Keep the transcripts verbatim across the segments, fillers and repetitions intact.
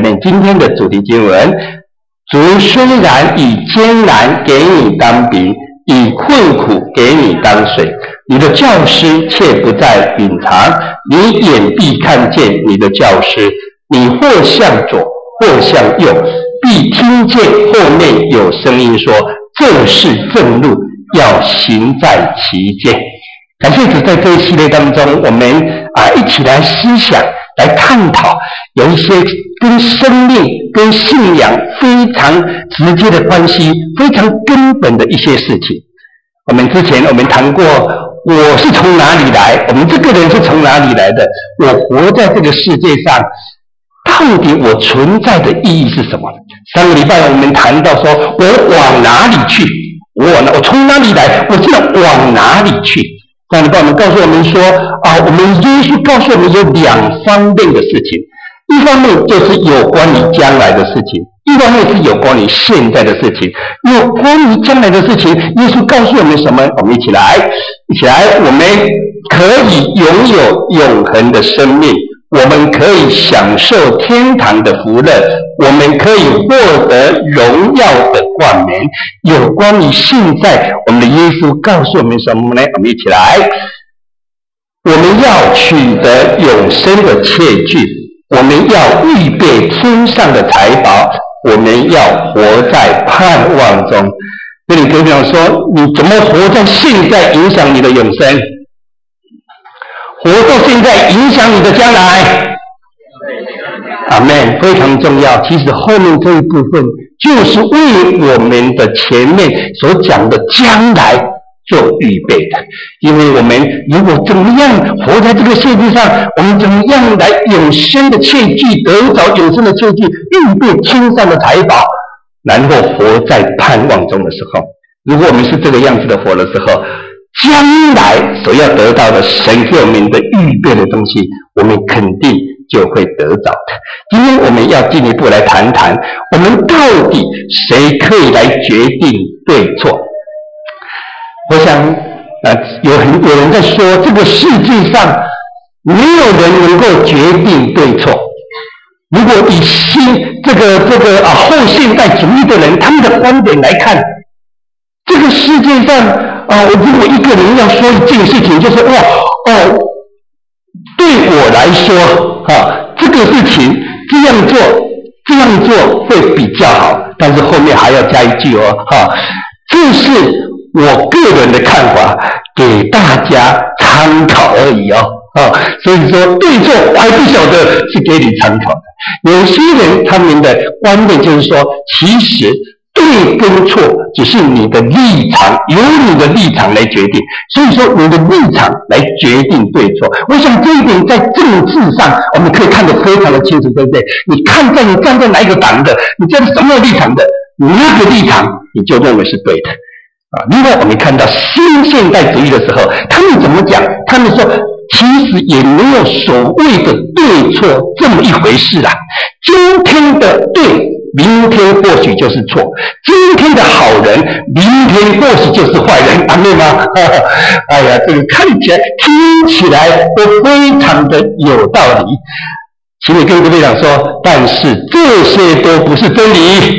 念今天的主题经文：主虽然以艰难给你当饼，以困苦给你当水，你的教师却不再隐藏，你眼必看见你的教师，你或向左或向右，必听见后面有声音说：这是正路，要行在其间。感谢主，在这一系列当中，我们啊一起来思想，来探讨有一些跟生命、跟信仰非常直接的关系，非常根本的一些事情。我们之前我们谈过，我是从哪里来？我们这个人是从哪里来的？我活在这个世界上，到底我存在的意义是什么？上个礼拜我们谈到说，我往哪里去？我我从哪里来？我现在往哪里去？上礼拜我们告诉我们说，啊，我们耶稣告诉我们有两方面的事情，一方面就是有关于将来的事情，一方面是有关于现在的事情。有关于将来的事情，耶稣告诉我们什么？我们一起来，一起来，我们可以拥有永恒的生命，我们可以享受天堂的福乐，我们可以获得荣耀的冠冕。有关于现在，我们的耶稣告诉我们什么呢？我们一起来，我们要取得永生的确据，我们要预备天上的财宝，我们要活在盼望中。那你跟我讲说，你怎么活在现在影响你的永生？活到现在影响你的将来。阿们，非常重要。其实后面这一部分就是为我们的前面所讲的将来做预备的。因为我们如果怎么样活在这个世界上，我们怎么样来永生的确据，得着永生的确据，预备天上的财宝，然后活在盼望中的时候，如果我们是这个样子的活的时候，将来所要得到的神给我们的预备的东西，我们肯定就会得着的。今天我们要进一步来谈谈，我们到底谁可以来决定对错？我想，呃，有很有人在说，这个世界上没有人能够决定对错。如果以新这个这个啊后现代主义的人他们的观点来看，这个世界上啊，如果一个人要说一件事情，就是哇哦，对我来说啊，这个事情这样做这样做会比较好，但是后面还要加一句哦，哈、啊，这是我个人的看法，给大家参考而已哦，啊，所以说对错我还不晓得，是给你参考的。有些人他们的观点就是说，其实对跟错只是你的立场，由你的立场来决定，所以说你的立场来决定对错。我想这一点在政治上我们可以看得非常的清楚，对不对？你看在你站在哪一个党的，你站在什么立场的，你那个立场你就认为是对的啊。另外我们看到新现代主义的时候，他们怎么讲？他们说其实也没有所谓的对错这么一回事啦。今天的对，明天或许就是错；今天的好人，明天或许就是坏人，阿们吗？哎呀，这个看起来、听起来都非常的有道理。请你跟各位讲说，但是这些都不是真理。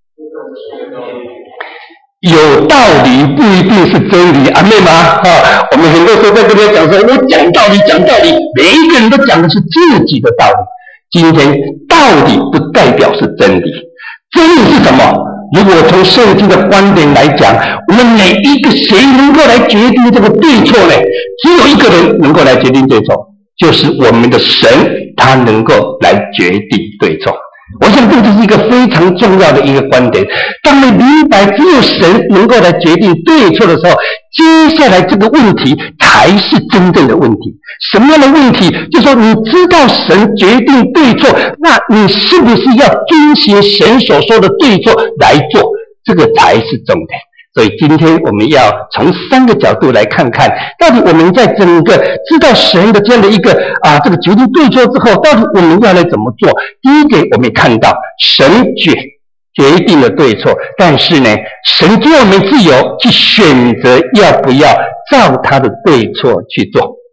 有道理不一定是真理，阿们吗？啊，我们很多时候在这边讲说，我讲道理，讲道理，每一个人都讲的是自己的道理。今天道理不代表是真理，真理是什么？如果从圣经的观点来讲，我们每一个谁能够来决定这个对错呢？只有一个人能够来决定对错，就是我们的神，他能够来决定对错。我想这就是一个非常重要的一个观点。当你明白只有神能够来决定对错的时候，接下来这个问题才是真正的问题。什么样的问题？就是说你知道神决定对错，那你是不是要遵循神所说的对错来做？这个才是重点。所以今天我们要从三个角度来看看，到底我们在整个知道神的这样的一个啊这个决定对错之后，到底我们要来怎么做？第一个，我们看到神决决定了对错，但是呢，神给我们自由去选择要不要照他的对错去做。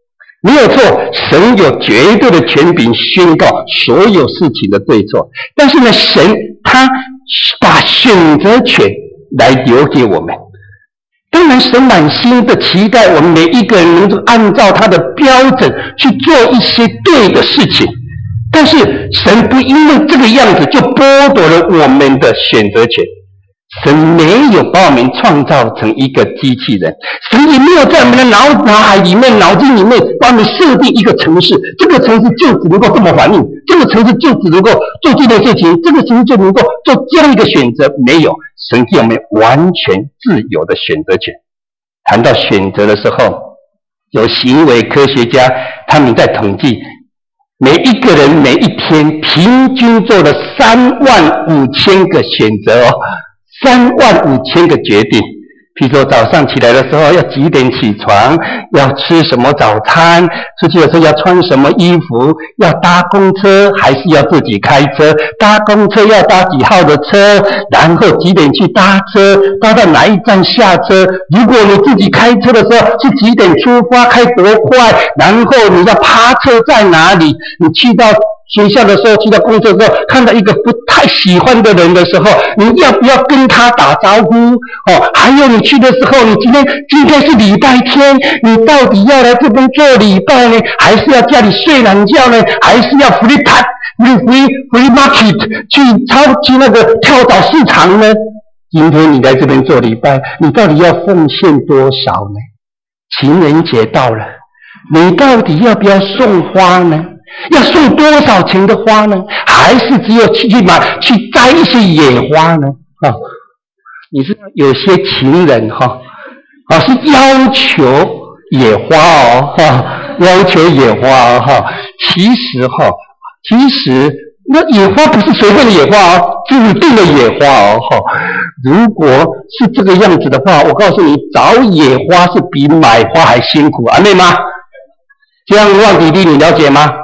没有错，神有绝对的权柄宣告所有事情的对错。但是呢，神他把选择权来留给我们。当然，神满心的期待我们每一个人能够按照他的标准去做一些对的事情。但是神不因为这个样子就剥夺了我们的选择权。神没有把我们创造成一个机器人，神也没有在我们的脑脑海里面、脑筋里面帮我们设定一个程式，这个程式就只能够这么反应，这个程式就只能够做这件事情，这个程式就能够做这样一个选择。没有，神给我们完全自由的选择权。谈到选择的时候，有行为科学家他们在统计，每一个人每一天平均做了三万五千个选择哦。三万五千个决定，譬如说早上起来的时候要几点起床，要吃什么早餐，出去的时候要穿什么衣服，要搭公车还是要自己开车，搭公车要搭几号的车，然后几点去搭车，搭到哪一站下车，如果你自己开车的时候是几点出发，开多快，然后你要趴车在哪里，你去到学校的时候，去到公车的时候，看到一个不太喜欢的人的时候，你要不要跟他打招呼？哦，还有你去的时候，你今天今天是礼拜天，你到底要来这边做礼拜呢，还是要家里睡懒觉呢？还是要 free time free free free market 去超去那个跳蚤市场呢？今天你来这边做礼拜，你到底要奉献多少呢？情人节到了，你到底要不要送花呢？要送多少钱的花呢？还是只有去去买去摘一些野花呢？啊、哦，你知道有些情人哈啊、哦、是要求野花哦哈、哦，要求野花哦哈。其实哈、哦，其实那野花不是随便的野花哦，指定的野花哦哈。如果是这个样子的话，我告诉你，找野花是比买花还辛苦，啊，对吗？这样万弟弟你了解吗？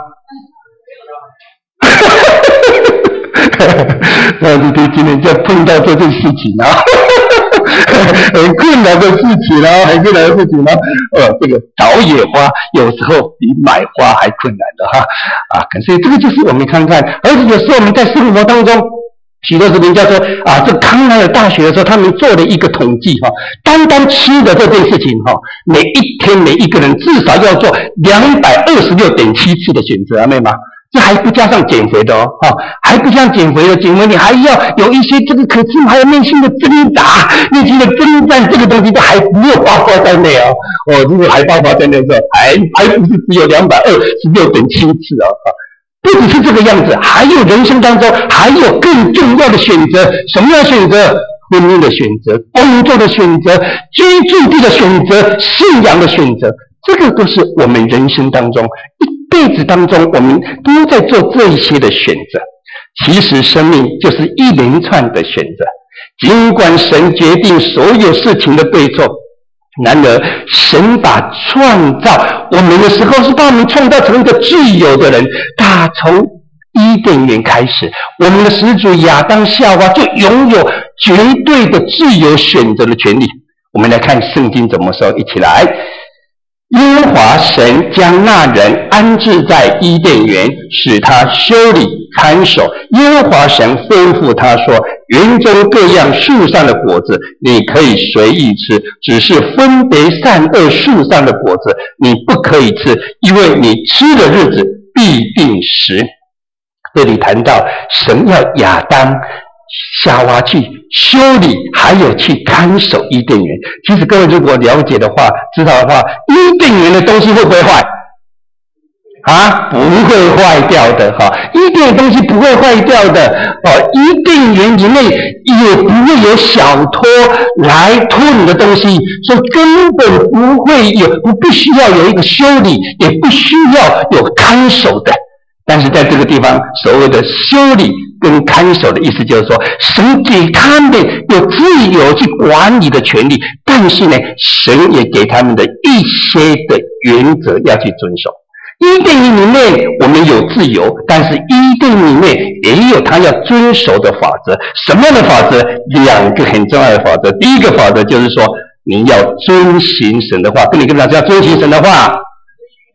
那弟弟今天就碰到这件事情啊，很困难的事情啊，很困难的事情啊。呃，这个找野花有时候比买花还困难的哈啊，所以这个就是我们看看，而且有时候我们在生活当中，许多人家说啊，这康奈尔大学的时候，他们做了一个统计哈，单单吃的这件事情哈，每一天每一个人至少要做两百二十六点七次的选择，阿妹吗？这还不加上减肥的哦，哈，还不像减肥的，减肥你还要有一些这个可是还有内心的挣扎，内心的征战，这个东西都还没有包括在内哦。哦，如果还包括在内的时候，还还不是只有两百二十六点七次哦，不只是这个样子，还有人生当中还有更重要的选择，什么样的选择？婚姻的选择，工作的选择，居住地的选择，信仰的选择，这个都是我们人生当中一辈子当中，我们都在做这一些的选择。其实生命就是一连串的选择，尽管神决定所有事情的对错，然而神把创造我们的时候是把我们创造成一个自由的人。打从伊甸园开始，我们的始祖亚当夏娃就拥有绝对的自由选择的权利。我们来看圣经怎么说，一起来。耶和华神将那人安置在伊甸园，使他修理看守。耶和华神吩咐他说，园中各样树上的果子你可以随意吃，只是分别善恶树上的果子你不可以吃，因为你吃的日子必定死。这里谈到神要亚当夏娃去修理，还有去看守伊甸园。其实各位如果了解的话，知道的话，伊甸园的东西会不会坏？啊，不会坏掉的哈！伊甸的东西不会坏掉的哦。伊甸园里面也不会有小偷来偷你的东西，所以根本不会有，不必须要有一个修理，也不需要有看守的。但是在这个地方，所谓的修理跟看守的意思就是说，神给他们有自由去管理的权利，但是呢，神也给他们的一些的原则要去遵守。伊甸园里面我们有自由，但是伊甸里面也有他要遵守的法则。什么样的法则？两个很重要的法则。第一个法则就是说，你要遵行神的话，跟你跟大家遵行神的话。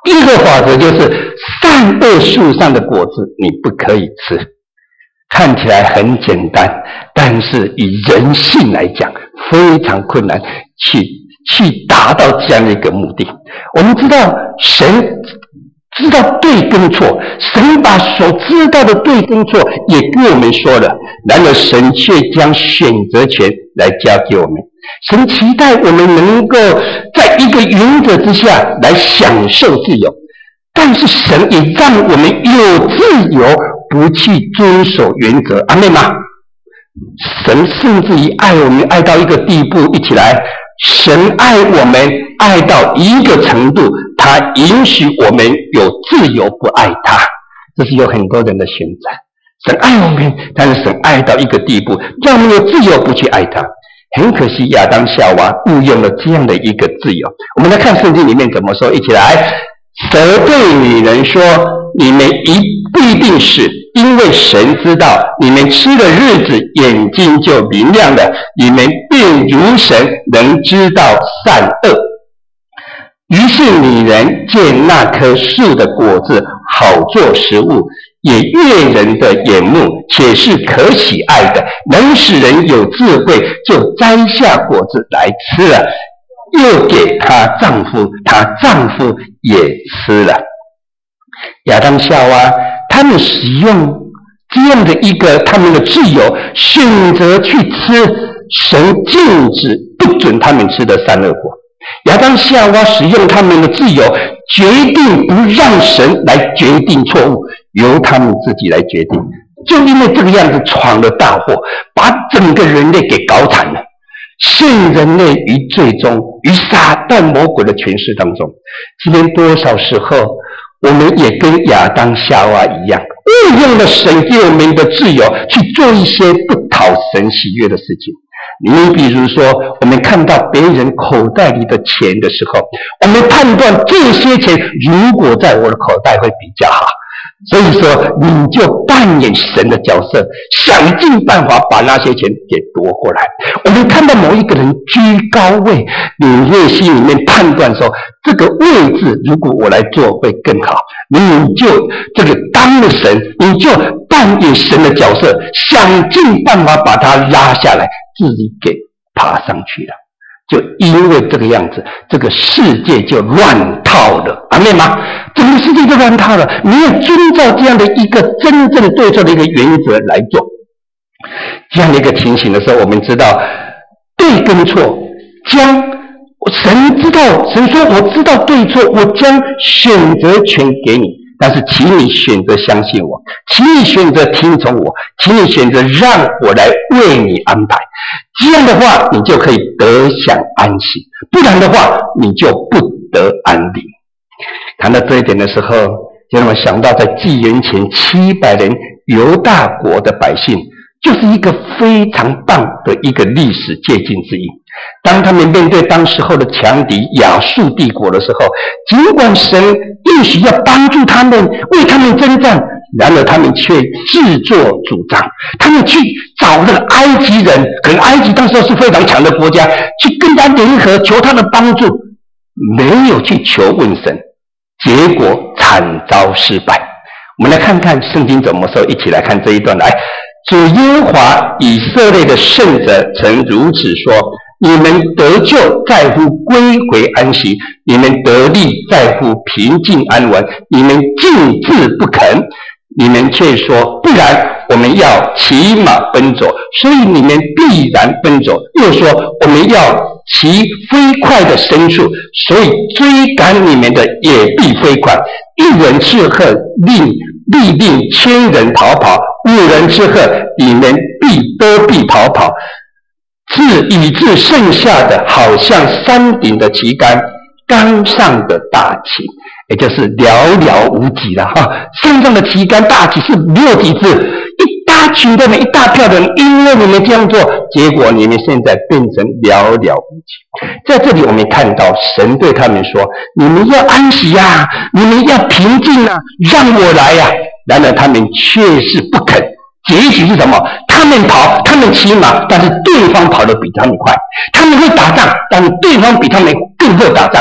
第一个法则就是善恶树上的果子你不可以吃。看起来很简单，但是以人性来讲非常困难去去达到这样的一个目的。我们知道神知道对跟错，神把所知道的对跟错也跟我们说了，然而神却将选择权来交给我们。神期待我们能够在一个原则之下来享受自由，但是神也让我们有自由不去遵守原则。阿们吗？神甚至于爱我们爱到一个地步，一起来，神爱我们爱到一个程度，他允许我们有自由不爱他。这是有很多人的选择。神爱我们，但是神爱到一个地步，让我们有自由不去爱他。很可惜亚当夏娃误用了这样的一个自由。我们来看圣经里面怎么说，一起来。蛇对女人说，你们一不一定死，因为神知道你们吃的日子眼睛就明亮了，你们便如神，能知道善恶。于是女人见那棵树的果子好做食物，也悦人的眼目，且是可喜爱的，能使人有智慧，就摘下果子来吃了，又给她丈夫，她丈夫也吃了。亚当夏娃他们使用这样的一个他们的自由，选择去吃神禁止不准他们吃的善恶果。亚当夏娃使用他们的自由，决定不让神来决定错误，由他们自己来决定。就因为这个样子闯了大祸，把整个人类给搞惨了，陷人类于最终于撒旦魔鬼的权势当中。今天多少时候我们也跟亚当夏娃一样，误用了神给我们的自由，去做一些不讨神喜悦的事情。你比如说，我们看到别人口袋里的钱的时候，我们判断这些钱如果在我的口袋会比较好，所以说你就扮演神的角色，想尽办法把那些钱给夺过来。我们看到某一个人居高位，你内心里面判断说，这个位置如果我来做会更好，你就这个当了神，你就扮演神的角色，想尽办法把它拉下来，自己给爬上去了。就因为这个样子，这个世界就乱套了。阿们吗？整个世界就乱套了，没有遵照这样的一个真正对错的一个原则来做。这样的一个情形的时候，我们知道对跟错，将神知道，神说我知道对错，我将选择权给你，但是请你选择相信我，请你选择听从我，请你选择让我来为你安排。这样的话你就可以得享安息，不然的话你就不得安宁。谈到这一点的时候，就让我想到在纪元前七百人犹大国的百姓，就是一个非常棒的一个历史借鉴之一。当他们面对当时候的强敌亚述帝国的时候，尽管神应许要帮助他们，为他们征战，然而他们却自作主张，他们去找那个埃及人，可能埃及当时是非常强的国家，去跟他联合求他的帮助，没有去求问神，结果惨遭失败。我们来看看圣经怎么说，一起来看这一段来。主耶和华以色列的圣者曾如此说，你们得救在乎归回安息，你们得力在乎平静安稳，你们静置不肯，你们却说不然，我们要骑马奔走，所以你们必然奔走。又说我们要骑飞快的牲畜，所以追赶你们的也必飞快。一人斥喝，令必令千人逃跑；五人斥喝，你们必都必逃跑。至以致剩下的，好像山顶的旗杆，冈上的大旗，也就是寥寥无几了哈。山上的旗杆大旗是没有几只，一大群的人，一大票的人，因为你们这样做，结果你们现在变成寥寥无几。在这里我们看到神对他们说，你们要安息呀、啊，你们要平静啊，让我来呀、啊。然而他们却是不肯。结局是什么？他们跑，他们骑马，但是对方跑得比他们快。他们会打仗，但是对方比他们更会打仗。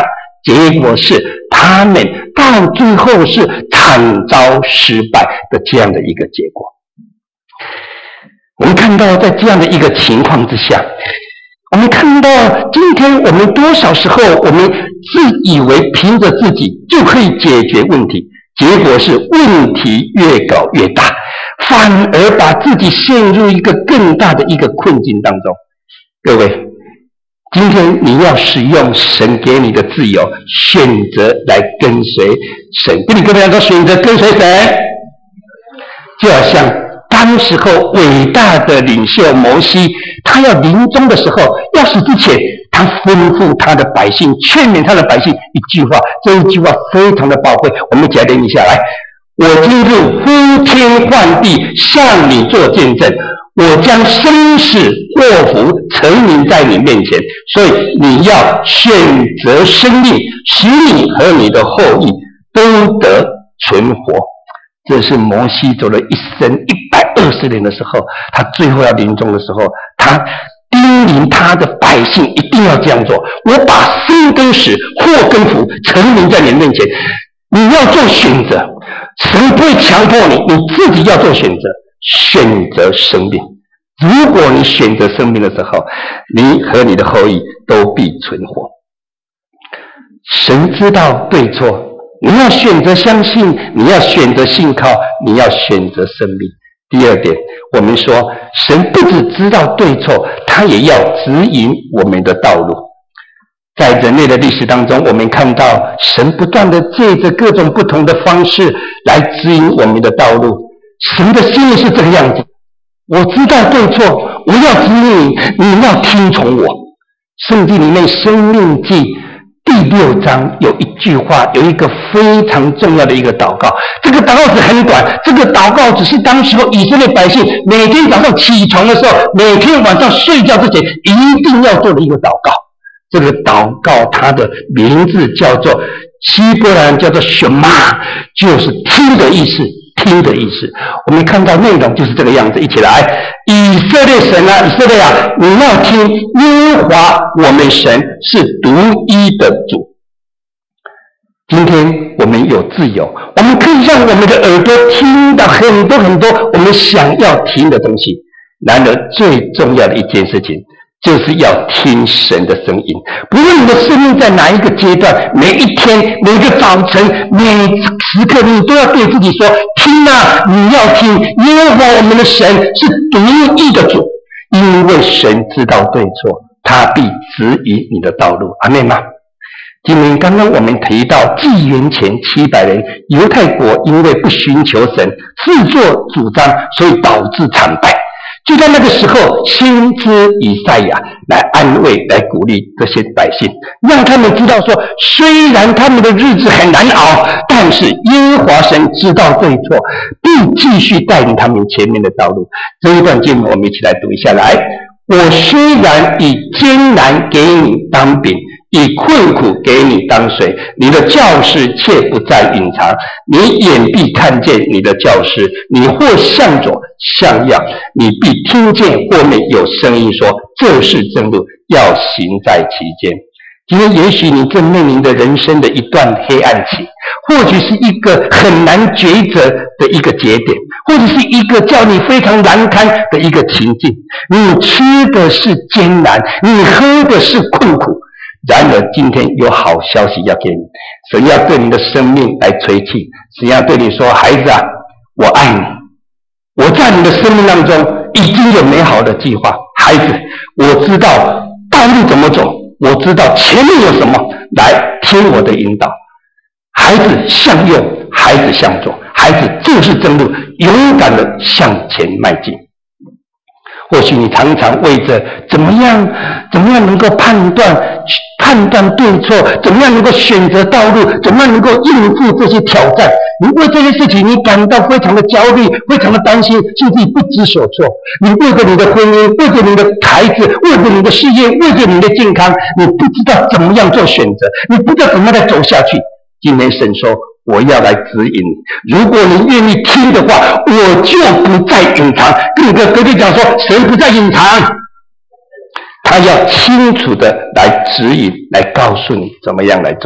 结果是他们到最后是惨遭失败的这样的一个结果。我们看到在这样的一个情况之下，我们看到今天我们多少时候我们自以为凭着自己就可以解决问题，结果是问题越搞越大，反而把自己陷入一个更大的一个困境当中。各位，今天你要使用神给你的自由，选择来跟随神。跟你跟大家说，选择跟随神，就好像当时候伟大的领袖摩西，他要临终的时候，要死之前，他吩咐他的百姓，劝勉他的百姓一句话，这一句话非常的宝贵，我们一起来念一下来。我今日呼天唤地向你做见证，我将生死祸福陈明在你面前，所以你要选择生命，使你和你的后裔都得存活。这是摩西走了一生一百二十年的时候，他最后要临终的时候，他叮咛他的百姓一定要这样做。我把生跟死、祸跟福陈明在你面前，你要做选择，神不会强迫你，你自己要做选择，选择生命。如果你选择生命的时候，你和你的后裔都必存活。神知道对错，你要选择相信，你要选择信靠，你要选择生命。第二点，我们说神不只知道对错，他也要指引我们的道路。在人类的历史当中，我们看到神不断的借着各种不同的方式来指引我们的道路。神的心意是这个样子，我知道对错，我要指引你，你要听从我。圣经里面申命记第六章有一句话，有一个非常重要的一个祷告。这个祷告只很短，这个祷告只是当时候以色列百姓每天早上起床的时候，每天晚上睡觉之前一定要做的一个祷告。这个祷告它的名字叫做希伯来人叫做什么，就是听的意思，听的意思。我们看到内容就是这个样子，一起来。以色列神啊，以色列啊，你要听，耶和华我们神是独一的主。今天我们有自由，我们可以让我们的耳朵听到很多很多我们想要听的东西。然而最重要的一件事情，就是要听神的声音。不论你的生命在哪一个阶段，每一天、每个早晨、每时刻，你都要对自己说：听啊，你要听，耶和华我们的神是独一的主。因为神知道对错，他必指引你的道路。阿们吗？今天刚刚我们提到纪元前七百年，犹太国因为不寻求神，自作主张，所以导致惨败。就在那个时候，先知以赛亚来安慰、来鼓励这些百姓，让他们知道说，虽然他们的日子很难熬，但是耶和华神知道对错，必继续带领他们前面的道路。这一段经文我们一起来读一下来。我虽然以艰难给你当饼，以困苦给你当水，你的教师却不再隐藏，你眼必看见你的教师，你或向左向右，你必听见后面有声音说，这是正路，要行在其间。今天也许你正面临着人生的一段黑暗期，或许是一个很难抉择的一个节点，或者是一个叫你非常难堪的一个情境。你吃的是艰难，你喝的是困苦。然而今天有好消息要给你，神要对你的生命来吹气，神要对你说，孩子啊，我爱你，我在你的生命当中已经有美好的计划。孩子，我知道道路怎么走，我知道前面有什么，来听我的引导。孩子向右，孩子向左，孩子就是正路，勇敢的向前迈进。或许你常常为着怎么样怎么样能够判断判断对错，怎么样能够选择道路，怎么样能够应付这些挑战，你为这些事情你感到非常的焦虑，非常的担心，甚至不知所措。你为着你的婚姻，为着你的孩子，为着你的事业，为着你的健康，你不知道怎么样做选择，你不知道怎么样再走下去。今天神说，我要来指引你，如果你愿意听的话，我就不再隐藏。跟你的隔壁讲说，神不再隐藏，他要清楚的来指引，来告诉你怎么样来走。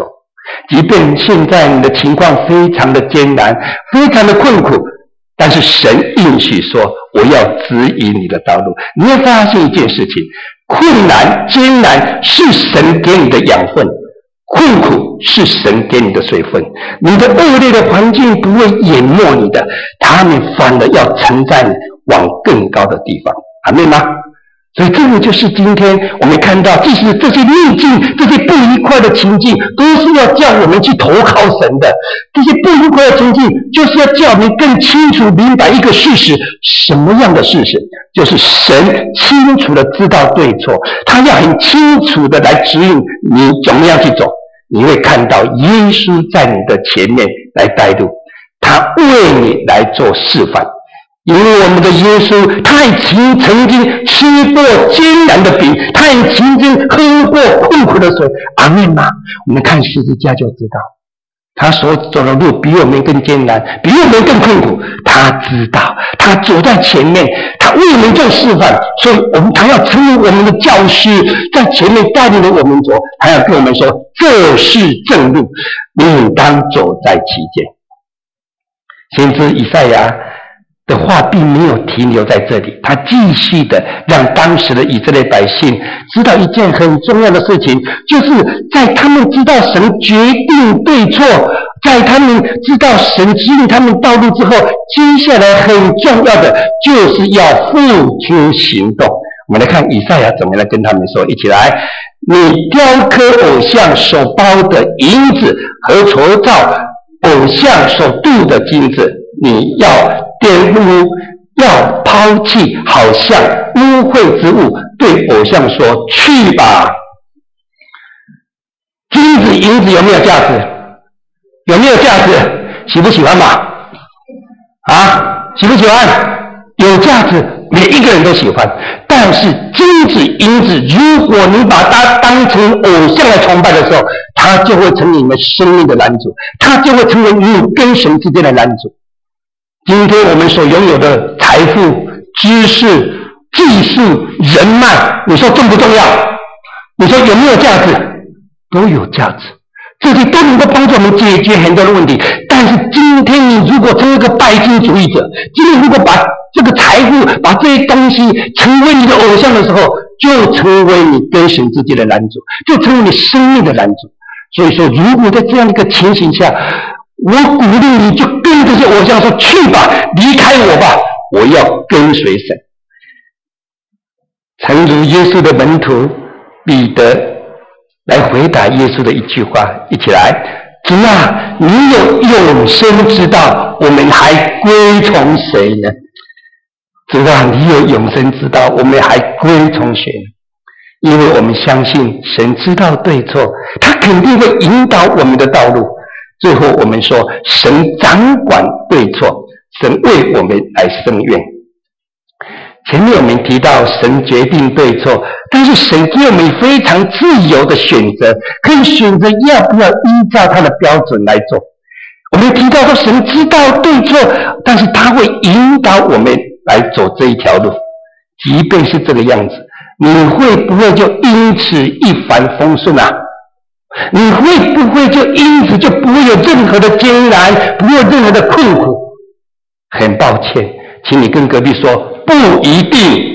即便现在你的情况非常的艰难，非常的困苦，但是神应许说，我要指引你的道路。你会发现一件事情，困难艰难是神给你的养分，困苦是神给你的水分。你的恶劣的环境不会淹没你的，他们反而要承载你往更高的地方。阿们吗？所以这个就是今天我们看到，即使这些逆境、这些不愉快的情境，都是要叫我们去投靠神的。这些不愉快的情境，就是要叫我们更清楚明白一个事实，什么样的事实？就是神清楚的知道对错，他要很清楚的来指引你怎么样去走。你会看到耶稣在你的前面来带路，他为你来做示范。因为我们的耶稣，他也曾曾经吃过艰难的饼，他也曾经喝过困苦的水。阿们吗？我们看十字架就知道，他所走的路比我们更艰难，比我们更困苦。他知道，他走在前面，他为我们做示范，所以我们他要成为我们的教师，在前面带领着我们走。他要跟我们说，这是正路，你应当走在其间。先知以赛亚的话并没有停留在这里，他继续的让当时的以色列百姓知道一件很重要的事情，就是在他们知道神决定对错，在他们知道神指引他们道路之后，接下来很重要的就是要付诸行动。我们来看以赛亚怎么来跟他们说，一起来，你雕刻偶像所包的银子和塑造偶像所镀的金子，你要玷污，要抛弃，好像污秽之物，对偶像说，去吧。金子银子有没有价值？有没有价值？喜不喜欢嘛？啊，喜不喜欢？有价值，每一个人都喜欢。但是金子银子，如果你把它当成偶像来崇拜的时候，它就会成为你们生命的拦阻，它就会成为你跟神之间的拦阻。今天我们所拥有的财富、知识、技术、人脉，你说重不重要？你说有没有价值？都有价值，这些都能够帮助我们解决很多的问题。但是今天你如果成为一个拜金主义者，今天如果把这个财富、把这些东西成为你的偶像的时候，就成为你跟神之间的拦阻，就成为你生命的拦阻。所以说，如果在这样的一个情形下，我鼓励你就跟这些偶像说，去吧，离开我吧，我要跟随神。诚如耶稣的门徒彼得来回答耶稣的一句话，一起来，主啊，你有永生之道，我们还归从谁呢？主啊，你有永生之道，我们还归从谁呢？因为我们相信神知道对错，他肯定会引导我们的道路。最后我们说，神掌管对错，神为我们来伸冤。前面我们提到神决定对错，但是神给我们非常自由的选择，可以选择要不要依照他的标准来做。我们提到说神知道对错，但是他会引导我们来走这一条路。即便是这个样子，你会不会就因此一帆风顺啊？你会不会就因此就不会有任何的艰难，不会有任何的困苦？很抱歉，请你跟隔壁说，不一定。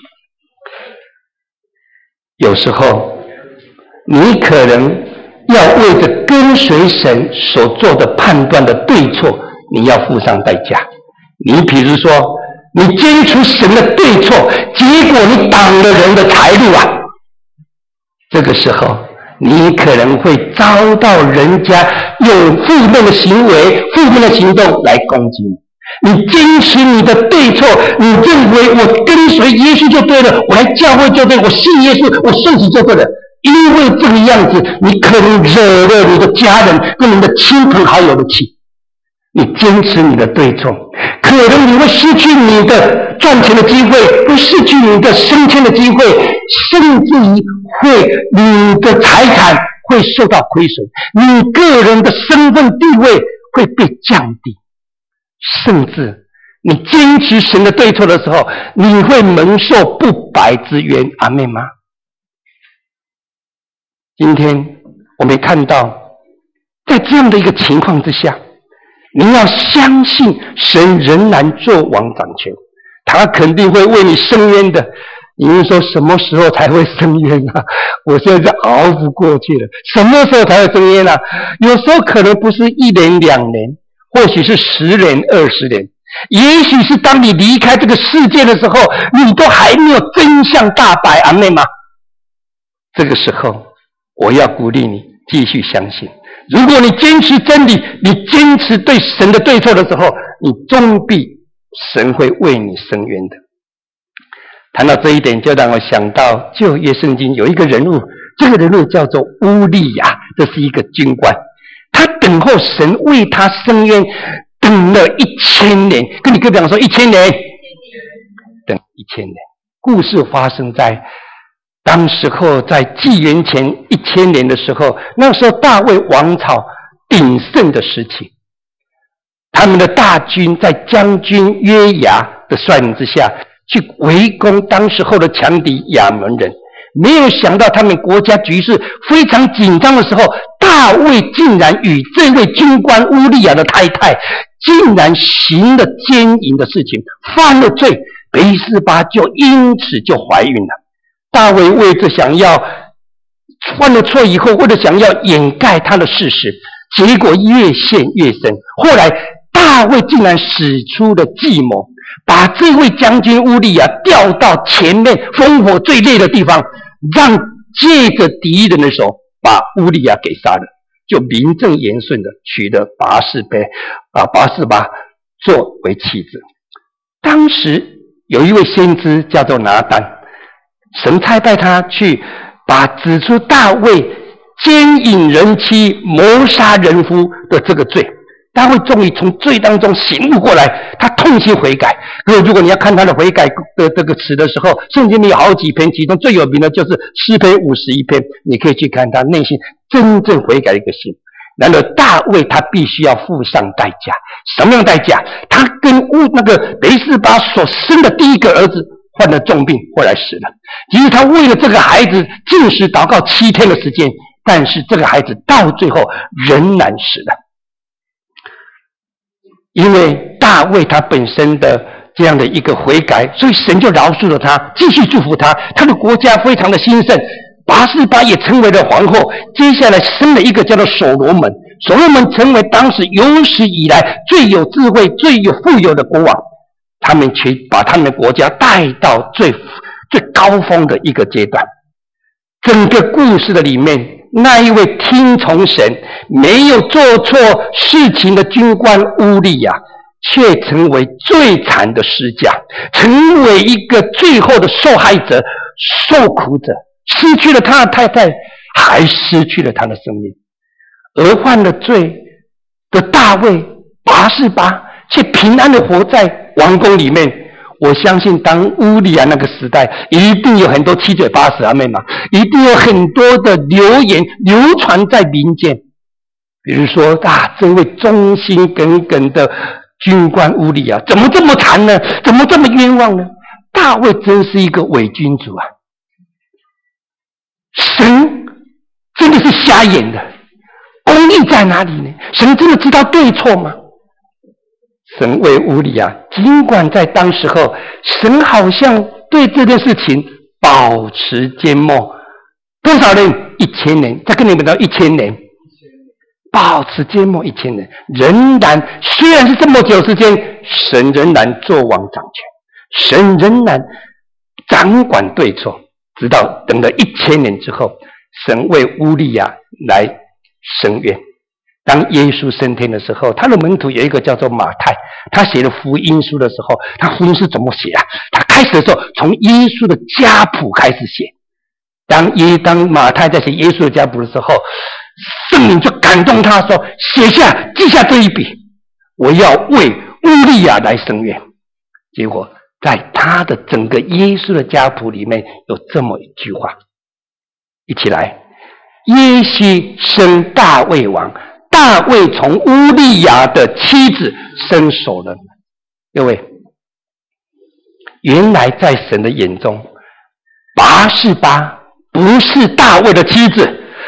有时候你可能要为着跟随神所做的判断的对错，你要付上代价。你比如说，你坚持神的对错，结果你挡了人的财路啊，这个时候你可能会遭到人家用负面的行为、负面的行动来攻击你。你坚持你的对错，你认为我跟随耶稣就对了，我来教会就对，我信耶稣，我顺服就对了。因为这个样子，你可能惹了你的家人跟你的亲朋好友的气。你坚持你的对错，可能你会失去你的赚钱的机会，会失去你的升迁的机会，甚至于会你的财产会受到亏损，你个人的身份地位会被降低，甚至你坚持神的对错的时候，你会蒙受不白之冤。阿们吗？今天我们看到在这样的一个情况之下，你要相信神仍然做王掌权，他肯定会为你伸冤的。你们说什么时候才会伸冤啊？我现在熬不过去了，什么时候才会伸冤啊？有时候可能不是一年两年，或许是十年二十年，也许是当你离开这个世界的时候，你都还没有真相大白。阿们吗？这个时候我要鼓励你继续相信，如果你坚持真理，你坚持对神的对错的时候，你终必神会为你伸冤的。谈到这一点，就让我想到旧约圣经有一个人物，这个人物叫做乌利亚，这是一个军官，他等候神为他伸冤，等了一千年。跟你隔壁讲说一千年，等一千年。故事发生在当时候，在纪元前一千年的时候，那时候大卫王朝鼎盛的时期，他们的大军在将军约雅的率领之下，去围攻当时候的强敌亚扪人。没有想到他们国家局势非常紧张的时候，大卫竟然与这位军官乌利亚的太太竟然行了奸淫的事情，犯了罪，拔示巴就因此就怀孕了。大卫为着想要犯了错以后，为了想要掩盖他的事实，结果越陷越深。后来大卫竟然使出了计谋，把这位将军乌利亚调到前面烽火最烈的地方，让借着敌人的手把乌利亚给杀了，就名正言顺的娶了拔示巴啊拔示巴作为妻子。当时有一位先知叫做拿单，神差派他去把指出大卫奸淫人妻、谋杀人夫的这个罪。大卫终于从罪当中醒悟过来，他痛心悔改。可是如果你要看他的悔改的这个词的时候，圣经里有好几篇，其中最有名的就是诗篇五十一篇，你可以去看他内心真正悔改的一个心。然而大卫他必须要付上代价，什么样的代价？他跟乌那个拔示巴所生的第一个儿子患了重病，后来死了。其实他为了这个孩子禁食祷告七天的时间，但是这个孩子到最后仍然死了。因为大卫他本身的这样的一个悔改，所以神就饶恕了他，继续祝福他，他的国家非常的兴盛。拔示巴也成为了皇后，接下来生了一个叫做所罗门，所罗门成为当时有史以来最有智慧、最有富有的国王。他们去把他们的国家带到最最高峰的一个阶段。整个故事的里面，那一位听从神、没有做错事情的军官乌利亚，却成为最惨的失家，成为一个最后的受害者、受苦者，失去了他的太太，还失去了他的生命。而犯了罪的大卫、拔示巴却平安的活在王宫里面。我相信当乌利亚那个时代，一定有很多七嘴八舌，阿妹嘛，一定有很多的流言流传在民间。比如说啊，这位忠心耿耿的军官乌利亚怎么这么惨呢？怎么这么冤枉呢？大卫真是一个伪君主啊！神真的是瞎眼的，公义在哪里呢？神真的知道对错吗？神为乌利亚，尽管在当时候，神好像对这件事情保持缄默。多少人？一千年。再跟你们聊一千年，保持缄默一千年，仍然虽然是这么久时间，神仍然作王掌权，神仍然掌管对错，直到等了一千年之后，神为乌利亚来伸冤。当耶稣升天的时候，他的门徒有一个叫做马太，他写了福音书的时候，他福音书怎么写啊？他开始的时候从耶稣的家谱开始写。当耶当马太在写耶稣的家谱的时候，圣灵就感动他说：写下记下这一笔，我要为乌利亚来伸冤。结果在他的整个耶稣的家谱里面有这么一句话，一起来：耶西生大卫王，大卫从乌利亚的妻子生所罗门。各位，原来在神的眼中，拔示巴不是大卫的妻子，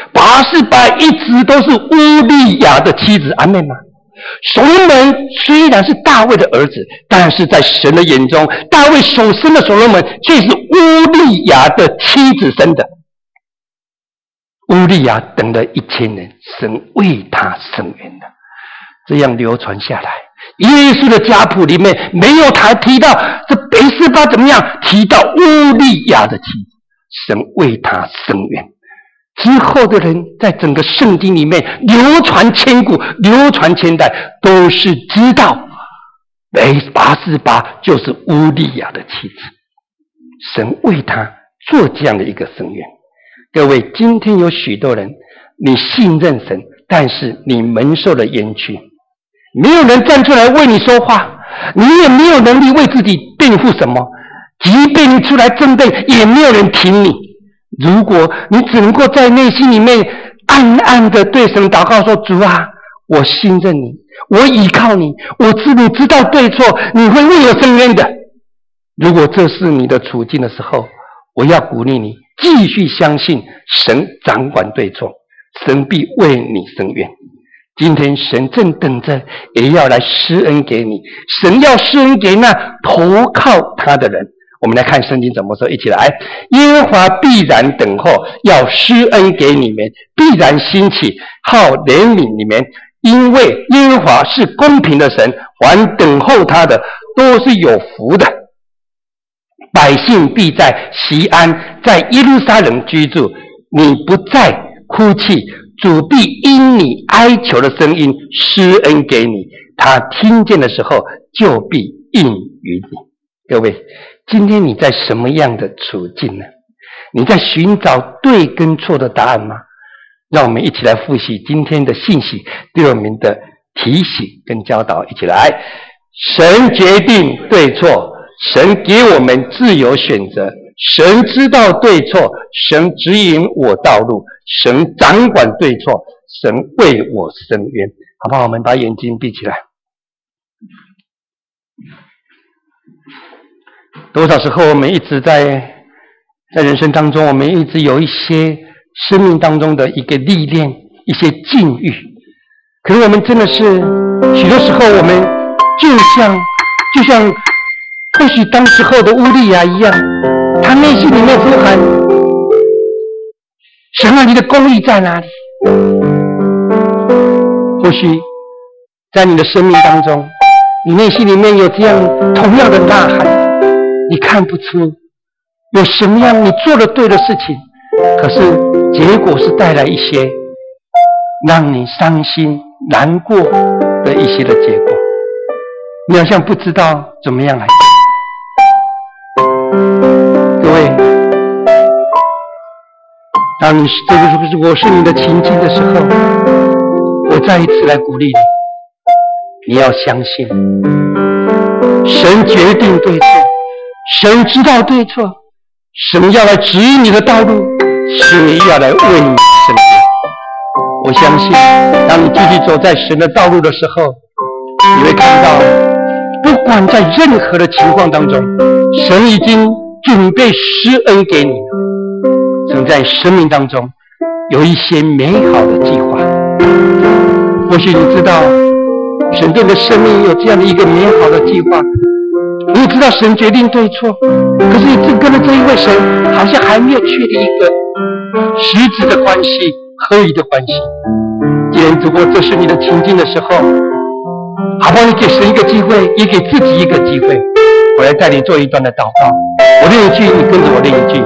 拔示巴一直都是乌利亚的妻子，阿们吗？所罗门虽然是大卫的儿子，但是在神的眼中，大卫所生的所罗门却是乌利亚的妻子生的。乌利亚等了一千年，神为他伸冤的，这样流传下来。耶稣的家谱里面没有他提到这拔示巴怎么样，提到乌利亚的妻子，神为他伸冤。之后的人在整个圣经里面流传千古，流传千代，都是知道拔示巴就是乌利亚的妻子，神为他做这样的一个伸冤。各位，今天有许多人你信任神，但是你蒙受了冤屈，没有人站出来为你说话，你也没有能力为自己辩护什么，即便你出来争辩，也没有人挺你。如果你只能够在内心里面暗暗的对神祷告说，主啊，我信任你，我依靠你，我知你知道对错，你会为我伸冤的。如果这是你的处境的时候，我要鼓励你继续相信神掌管对错，神必为你伸冤。今天神正等着也要来施恩给你，神要施恩给那投靠他的人。我们来看圣经怎么说，一起来。耶和华必然等候，要施恩给你们，必然兴起，好怜悯你们。因为耶和华是公平的神，凡等候他的都是有福的。百姓必在锡安，在耶路撒冷居住，你不再哭泣，主必因你哀求的声音施恩给你，他听见的时候就必应允你。各位，今天你在什么样的处境呢？你在寻找对跟错的答案吗？让我们一起来复习今天的信息对我们的提醒跟教导，一起来。神决定对错，神给我们自由选择，神知道对错，神指引我道路，神掌管对错，神为我伸冤。好不好？我们把眼睛闭起来。多少时候我们一直在在人生当中，我们一直有一些生命当中的一个历练，一些境遇，可是我们真的是许多时候我们就像就像或许当时候的乌利亚一样，他内心里面呼喊，神啊，你的公义在哪里？或许在你的生命当中，你内心里面有这样同样的呐喊，你看不出有什么样你做了对的事情，可是结果是带来一些让你伤心难过的一些的结果，你好像不知道怎么样来做。各位，当你这个如果是你的情境的时候，我再一次来鼓励你，你要相信神决定对错，神知道对错，神要来指引你的道路，神要来为你伸冤。我相信当你继续走在神的道路的时候，你会看到不管在任何的情况当中，神已经准备施恩给你，神在生命当中有一些美好的计划。或许你知道神对你的生命有这样的一个美好的计划，你也知道神决定对错，可是你正跟着这一位神好像还没有确立一个实质的关系，合一的关系。既然如果这是你的情境的时候，好不好？你给神一个机会，也给自己一个机会。我来带你做一段的祷告，我念一句，你跟着我念一句。